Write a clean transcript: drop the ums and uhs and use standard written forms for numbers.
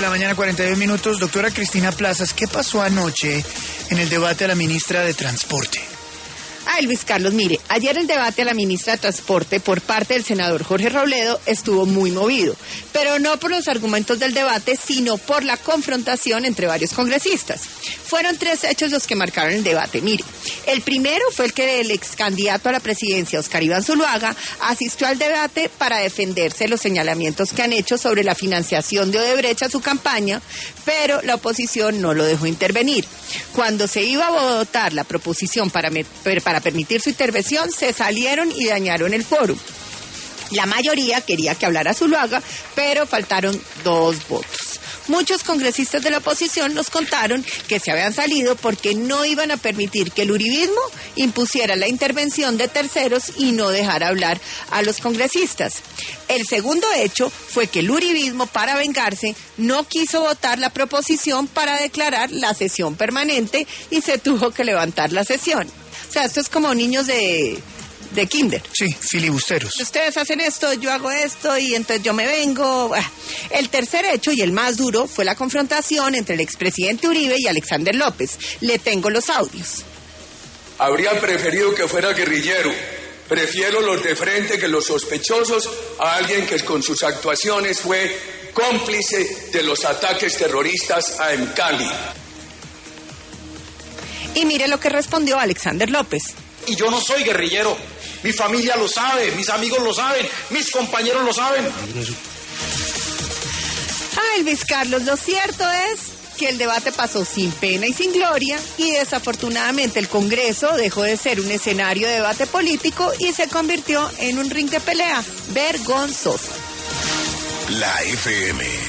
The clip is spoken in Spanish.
la mañana, 42 minutos. Doctora Cristina Plazas, ¿qué pasó anoche en el debate a la ministra de Transporte? Luis Carlos, mire, ayer el debate a la ministra de Transporte por parte del senador Jorge Robledo estuvo muy movido, pero no por los argumentos del debate, sino por la confrontación entre varios congresistas. Fueron 3 hechos los que marcaron el debate. Mire, el primero fue el que el ex candidato a la presidencia, Oscar Iván Zuluaga, asistió al debate para defenderse de los señalamientos que han hecho sobre la financiación de Odebrecht a su campaña, pero la oposición no lo dejó intervenir. Cuando se iba a votar la proposición para permitir su intervención, se salieron y dañaron el foro. La mayoría quería que hablara Zuluaga, pero faltaron 2 votos. Muchos congresistas de la oposición nos contaron que se habían salido porque no iban a permitir que el uribismo impusiera la intervención de terceros y no dejara hablar a los congresistas. El segundo hecho fue que el uribismo, para vengarse, no quiso votar la proposición para declarar la sesión permanente y se tuvo que levantar la sesión. O sea, esto es como niños de kinder. Sí, filibusteros. Ustedes hacen esto, yo hago esto y entonces yo me vengo. El tercer hecho y el más duro fue la confrontación entre el expresidente Uribe y Alexander López. Le tengo los audios. Habría preferido que fuera guerrillero. Prefiero los de frente que los sospechosos a alguien que con sus actuaciones fue cómplice de los ataques terroristas en Cali. Y mire lo que respondió Alexander López. Y yo no soy guerrillero. Mi familia lo sabe, mis amigos lo saben, mis compañeros lo saben. Luis Carlos, lo cierto es que el debate pasó sin pena y sin gloria y desafortunadamente el Congreso dejó de ser un escenario de debate político y se convirtió en un ring de pelea vergonzoso. La FM.